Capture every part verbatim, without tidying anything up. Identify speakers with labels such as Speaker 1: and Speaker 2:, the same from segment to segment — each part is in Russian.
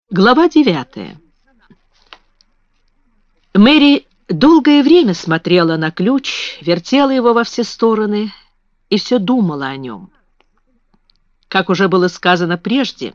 Speaker 1: Глава девятая. Мэри долгое время смотрела на ключ, вертела его во все стороны и все думала о нем. Как уже было сказано прежде,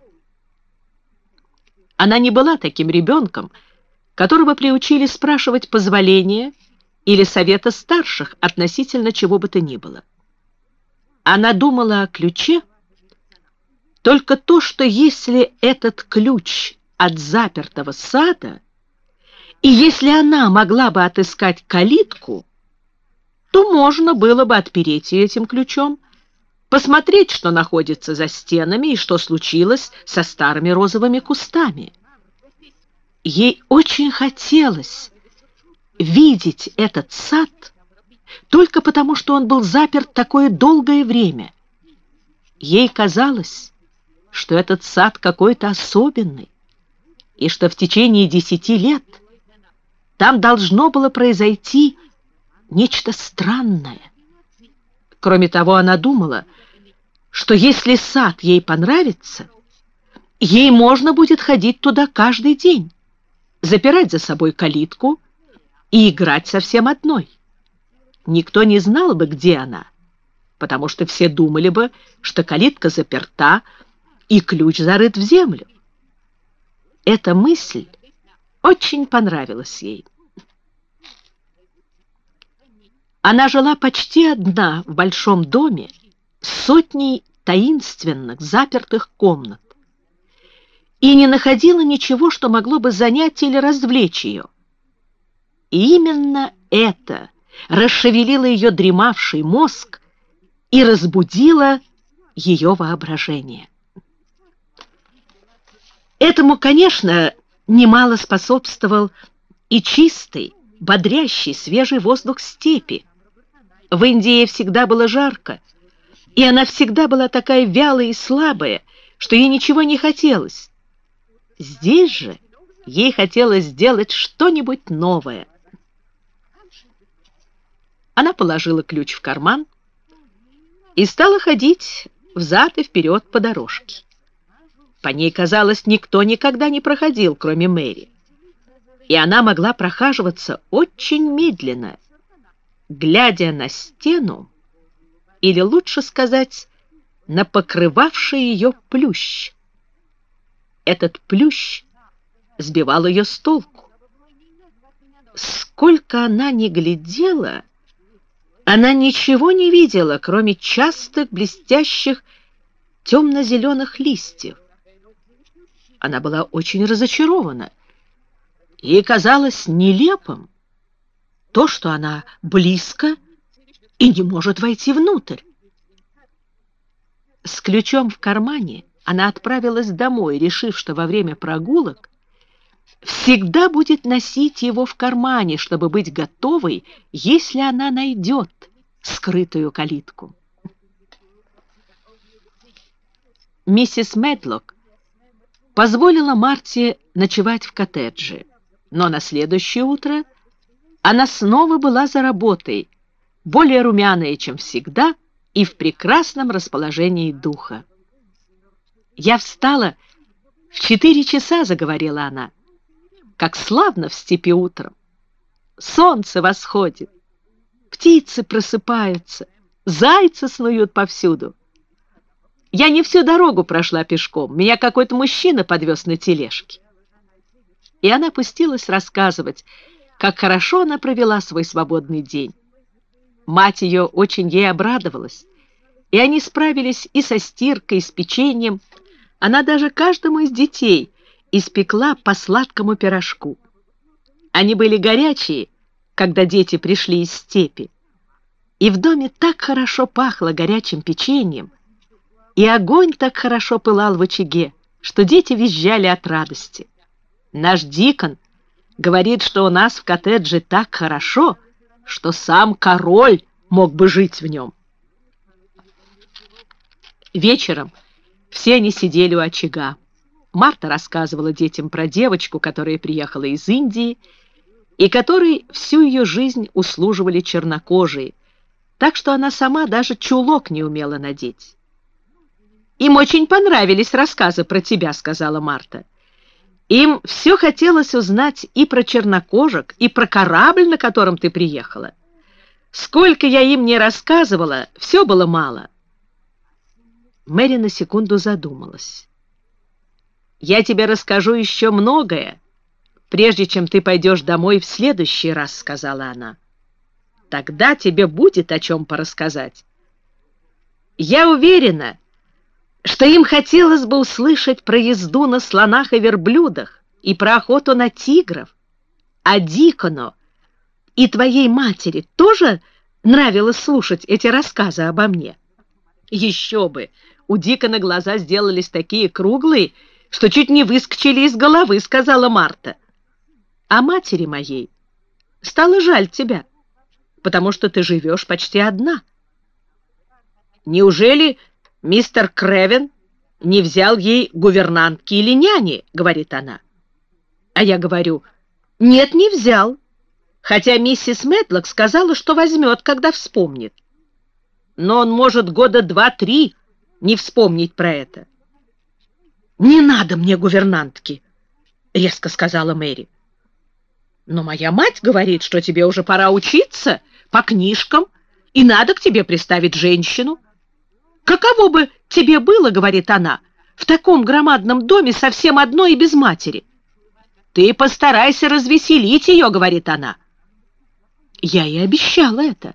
Speaker 1: она не была таким ребенком, которого приучили спрашивать позволения или совета старших относительно чего бы то ни было. Она думала о ключе только то, что если этот ключ от запертого сада, и если она могла бы отыскать калитку, то можно было бы отпереть ее этим ключом, посмотреть, что находится за стенами и что случилось со старыми розовыми кустами. Ей очень хотелось видеть этот сад только потому, что он был заперт такое долгое время. Ей казалось, что этот сад какой-то особенный, и что в течение десяти лет там должно было произойти нечто странное. Кроме того, она думала, что если сад ей понравится, ей можно будет ходить туда каждый день, запирать за собой калитку и играть совсем одной. Никто не знал бы, где она, потому что все думали бы, что калитка заперта и ключ зарыт в землю. Эта мысль очень понравилась ей. Она жила почти одна в большом доме с сотней таинственных запертых комнат и не находила ничего, что могло бы занять или развлечь ее. И именно это расшевелило ее дремавший мозг и разбудило ее воображение. Этому, конечно, немало способствовал и чистый, бодрящий, свежий воздух степи. В Индии всегда было жарко, и она всегда была такая вялая и слабая, что ей ничего не хотелось. Здесь же ей хотелось сделать что-нибудь новое. Она положила ключ в карман и стала ходить взад и вперед по дорожке. По ней, казалось, никто никогда не проходил, кроме Мэри. И она могла прохаживаться очень медленно, глядя на стену, или лучше сказать, на покрывавший ее плющ. Этот плющ сбивал ее с толку. Сколько она ни глядела, она ничего не видела, кроме частых блестящих темно-зеленых листьев. Она была очень разочарована. Ей казалось нелепым то, что она близко и не может войти внутрь. С ключом в кармане она отправилась домой, решив, что во время прогулок всегда будет носить его в кармане, чтобы быть готовой, если она найдет скрытую калитку. Миссис Медлок позволила Марте ночевать в коттедже, но на следующее утро она снова была за работой, более румяная, чем всегда, и в прекрасном расположении духа. «Я встала в четыре часа», — заговорила она. «Как славно в степи утром! Солнце восходит, птицы просыпаются, зайцы снуют повсюду. Я не всю дорогу прошла пешком, меня какой-то мужчина подвез на тележке». И она пустилась рассказывать, как хорошо она провела свой свободный день. Мать ее очень ей обрадовалась, и они справились и со стиркой, и с печеньем. Она даже каждому из детей испекла по сладкому пирожку. Они были горячие, когда дети пришли из степи. И в доме так хорошо пахло горячим печеньем, и огонь так хорошо пылал в очаге, что дети визжали от радости. Наш Дикон говорит, что у нас в коттедже так хорошо, что сам король мог бы жить в нем. Вечером все они сидели у очага. Марта рассказывала детям про девочку, которая приехала из Индии, и которой всю ее жизнь услуживали чернокожие, так что она сама даже чулок не умела надеть. «Им очень понравились рассказы про тебя», — сказала Марта. Им все хотелось узнать и про чернокожих, и про корабль, на котором ты приехала. Сколько я им не рассказывала, все было мало. Мэри на секунду задумалась. «Я тебе расскажу еще многое, прежде чем ты пойдешь домой в следующий раз», — сказала она. «Тогда тебе будет о чем порассказать. Я уверена, что им хотелось бы услышать про езду на слонах и верблюдах и про охоту на тигров. А Дикону и твоей матери тоже нравилось слушать эти рассказы обо мне?» «Еще бы! У Дикона глаза сделались такие круглые, что чуть не выскочили из головы», — сказала Марта. «А матери моей стало жаль тебя, потому что ты живешь почти одна». «Неужели мистер Кревен не взял ей гувернантки или няни?» — говорит она. А я говорю: «Нет, не взял, хотя миссис Медлок сказала, что возьмет, когда вспомнит. Но он может года два-три не вспомнить про это». «Не надо мне гувернантки», — резко сказала Мэри. «Но моя мать говорит, что тебе уже пора учиться по книжкам, и надо к тебе приставить женщину. Каково бы тебе было, — говорит она, — в таком громадном доме совсем одной и без матери? Ты постарайся развеселить ее, — говорит она». Я и обещала это.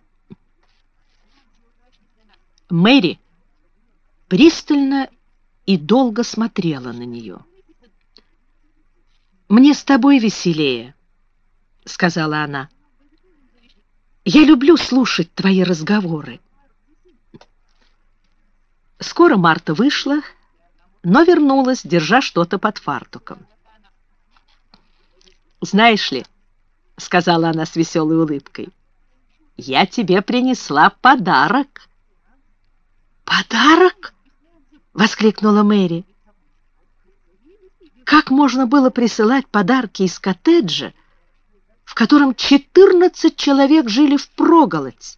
Speaker 1: Мэри пристально и долго смотрела на нее. «Мне с тобой веселее», — сказала она. «Я люблю слушать твои разговоры». Скоро Марта вышла, но вернулась, держа что-то под фартуком. «Знаешь ли, — сказала она с веселой улыбкой, — я тебе принесла подарок». «Подарок?» — воскликнула Мэри. Как можно было присылать подарки из коттеджа, в котором четырнадцать человек жили впроголодь?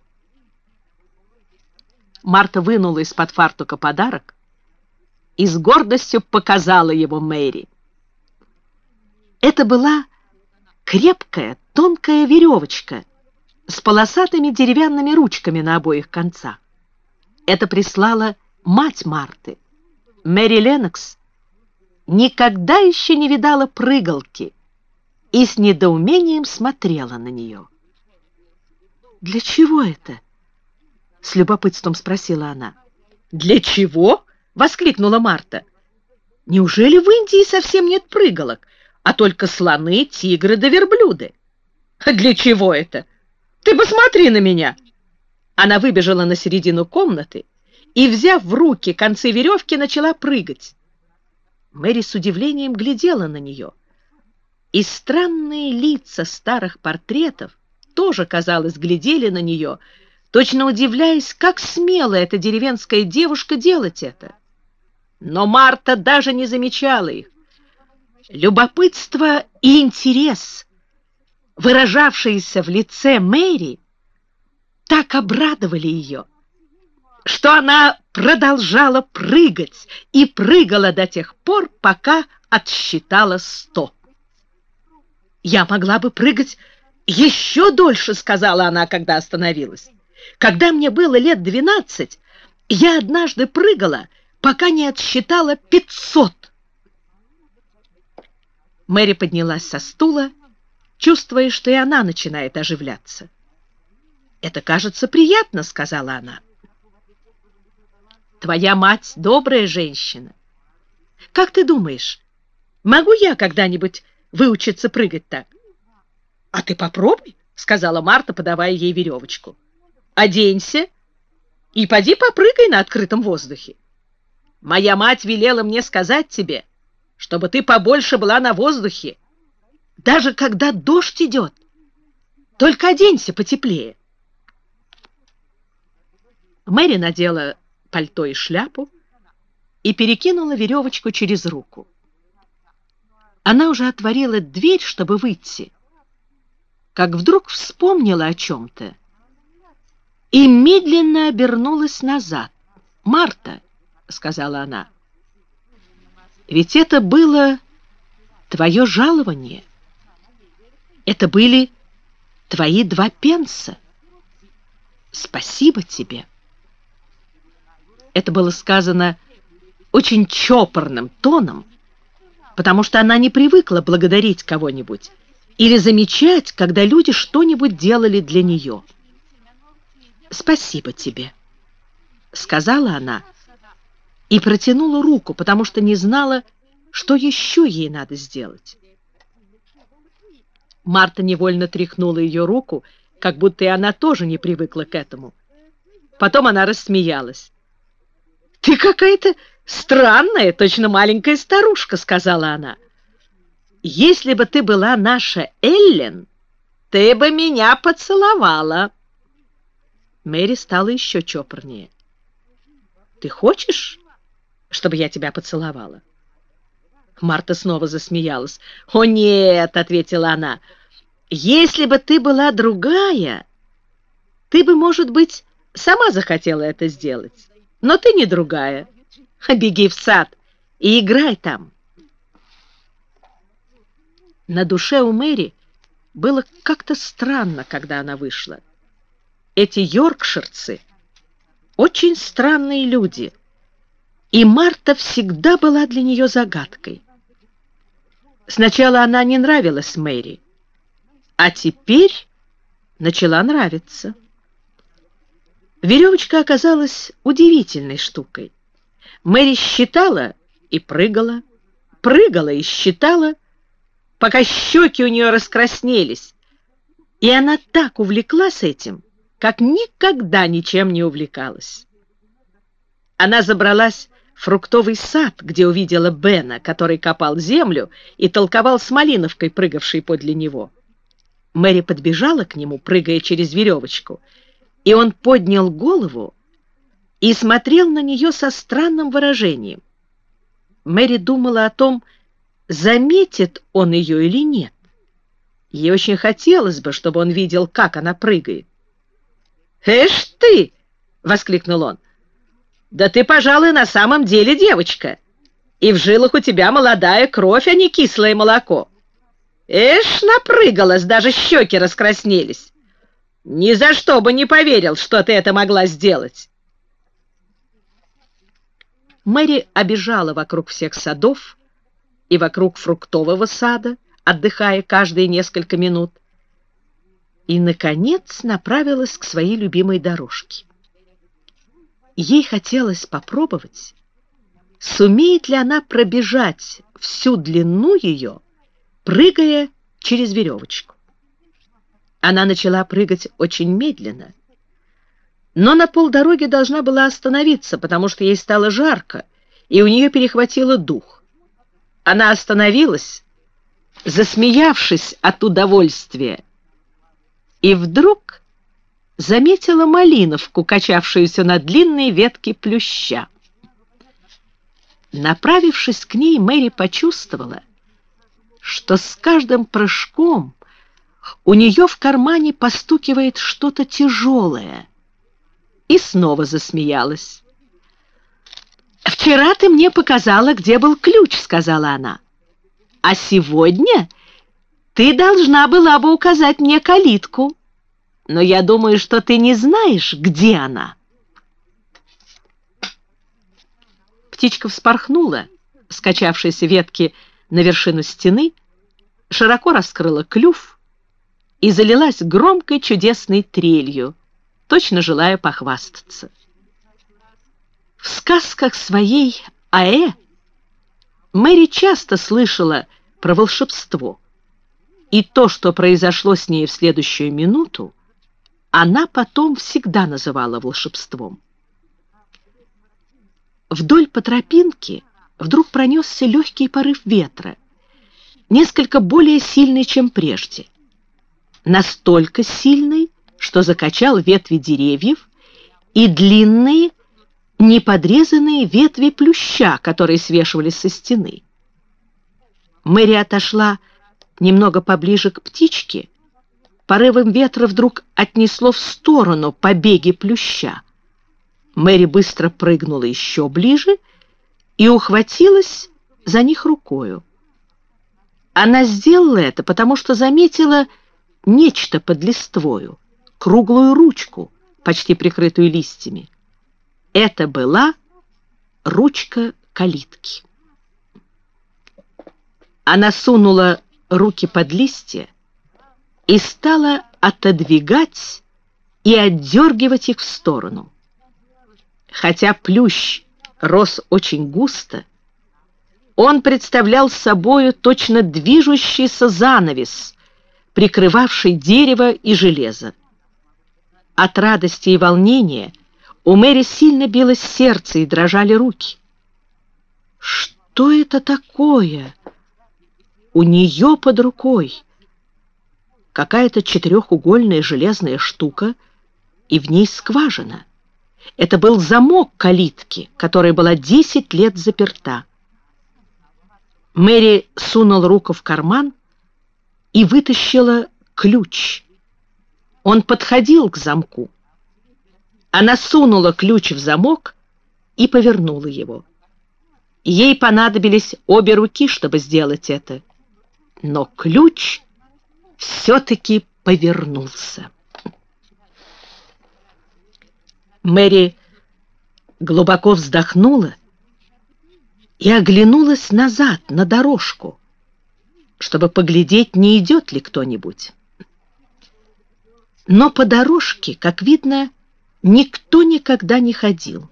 Speaker 1: Марта вынула из-под фартука подарок и с гордостью показала его Мэри. Это была крепкая, тонкая веревочка с полосатыми деревянными ручками на обоих концах. Это прислала мать Марты. Мэри Леннокс никогда еще не видала прыгалки и с недоумением смотрела на нее. «Для чего это?» — с любопытством спросила она. «Для чего?» — воскликнула Марта. «Неужели в Индии совсем нет прыгалок, а только слоны, тигры да верблюды? Для чего это? Ты посмотри на меня!» Она выбежала на середину комнаты и, взяв в руки концы веревки, начала прыгать. Мэри с удивлением глядела на нее. И странные лица старых портретов тоже, казалось, глядели на нее, точно удивляясь, как смело эта деревенская девушка делать это. Но Марта даже не замечала их. Любопытство и интерес, выражавшиеся в лице Мэри, так обрадовали ее, что она продолжала прыгать и прыгала до тех пор, пока отсчитала сто. «Я могла бы прыгать еще дольше», — сказала она, когда остановилась. «Когда мне было лет двенадцать, я однажды прыгала, пока не отсчитала пятьсот». Мэри поднялась со стула, чувствуя, что и она начинает оживляться. «Это, кажется, приятно», — сказала она. «Твоя мать добрая женщина. Как ты думаешь, могу я когда-нибудь выучиться прыгать так?» «А ты попробуй», — сказала Марта, подавая ей веревочку. «Оденься и поди попрыгай на открытом воздухе. Моя мать велела мне сказать тебе, чтобы ты побольше была на воздухе, даже когда дождь идет. Только оденься потеплее». Мэри надела пальто и шляпу и перекинула веревочку через руку. Она уже отворила дверь, чтобы выйти, как вдруг вспомнила о чем-то и медленно обернулась назад. «Марта», — сказала она, — «ведь это было твое жалование. Это были твои два пенса. Спасибо тебе». Это было сказано очень чопорным тоном, потому что она не привыкла благодарить кого-нибудь или замечать, когда люди что-нибудь делали для нее. «Спасибо тебе», — сказала она и протянула руку, потому что не знала, что еще ей надо сделать. Марта невольно тряхнула ее руку, как будто и она тоже не привыкла к этому. Потом она рассмеялась. «Ты какая-то странная, точно маленькая старушка», — сказала она. «Если бы ты была наша Эллен, ты бы меня поцеловала». Мэри стала еще чопорнее. «Ты хочешь, чтобы я тебя поцеловала?» Марта снова засмеялась. «О, нет», — ответила она, — «если бы ты была другая, ты бы, может быть, сама захотела это сделать. Но ты не другая. Беги в сад и играй там». На душе у Мэри было как-то странно, когда она вышла. Эти йоркширцы очень странные люди, и Марта всегда была для нее загадкой. Сначала она не нравилась Мэри, а теперь начала нравиться. Веревочка оказалась удивительной штукой. Мэри считала и прыгала, прыгала и считала, пока щеки у нее раскраснелись, и она так увлеклась этим, как никогда ничем не увлекалась. Она забралась в фруктовый сад, где увидела Бена, который копал землю и толковал с малиновкой, прыгавшей подле него. Мэри подбежала к нему, прыгая через веревочку, и он поднял голову и смотрел на нее со странным выражением. Мэри думала о том, заметит он ее или нет. Ей очень хотелось бы, чтобы он видел, как она прыгает. «Эш ты!» — воскликнул он. «Да ты, пожалуй, на самом деле девочка, и в жилах у тебя молодая кровь, а не кислое молоко. Эш, напрыгалась, даже щеки раскраснелись. Ни за что бы не поверил, что ты это могла сделать». Мэри обежала вокруг всех садов и вокруг фруктового сада, отдыхая каждые несколько минут, и, наконец, направилась к своей любимой дорожке. Ей хотелось попробовать, сумеет ли она пробежать всю длину ее, прыгая через веревочку. Она начала прыгать очень медленно, но на полдороги должна была остановиться, потому что ей стало жарко, и у нее перехватило дух. Она остановилась, засмеявшись от удовольствия, и вдруг заметила малиновку, качавшуюся на длинной ветке плюща. Направившись к ней, Мэри почувствовала, что с каждым прыжком у нее в кармане постукивает что-то тяжелое, и снова засмеялась. «Вчера ты мне показала, где был ключ», — сказала она, «а сегодня ты должна была бы указать мне калитку, но я думаю, что ты не знаешь, где она». Птичка вспорхнула, скачавшейся ветки на вершину стены, широко раскрыла клюв и залилась громкой чудесной трелью, точно желая похвастаться. В сказках своей Аэ Мэри часто слышала про волшебство, и то, что произошло с ней в следующую минуту, она потом всегда называла волшебством. Вдоль по тропинке вдруг пронесся легкий порыв ветра, несколько более сильный, чем прежде. Настолько сильный, что закачал ветви деревьев и длинные, неподрезанные ветви плюща, которые свешивались со стены. Мэри отошла немного поближе к птичке. Порывом ветра вдруг отнесло в сторону побеги плюща. Мэри быстро прыгнула еще ближе и ухватилась за них рукою. Она сделала это, потому что заметила нечто под листвою, круглую ручку, почти прикрытую листьями. Это была ручка калитки. Она сунула руки под листья и стала отодвигать и отдергивать их в сторону. Хотя плющ рос очень густо, он представлял собою точно движущийся занавес, прикрывавший дерево и железо. От радости и волнения у Мэри сильно билось сердце и дрожали руки. Что это такое? У нее под рукой какая-то четырехугольная железная штука, и в ней скважина. Это был замок калитки, которая была десять лет заперта. Мэри сунула руку в карман и вытащила ключ. Он подходил к замку. Она сунула ключ в замок и повернула его. Ей понадобились обе руки, чтобы сделать это. Но ключ все-таки повернулся. Мэри глубоко вздохнула и оглянулась назад на дорожку, чтобы поглядеть, не идет ли кто-нибудь. Но по дорожке, как видно, никто никогда не ходил.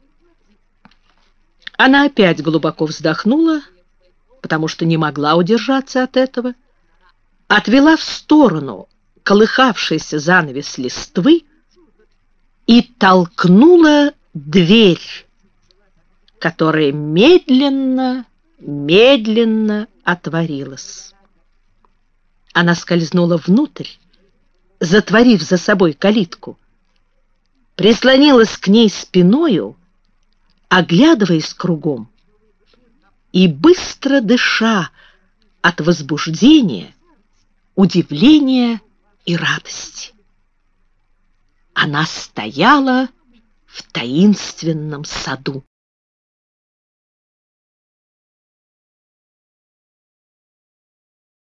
Speaker 1: Она опять глубоко вздохнула, потому что не могла удержаться от этого, отвела в сторону колыхавшийся занавес листвы и толкнула дверь, которая медленно, медленно отворилась. Она скользнула внутрь, затворив за собой калитку, прислонилась к ней спиною, оглядываясь кругом, и быстро дыша от возбуждения, удивления и радости. Она стояла в таинственном саду.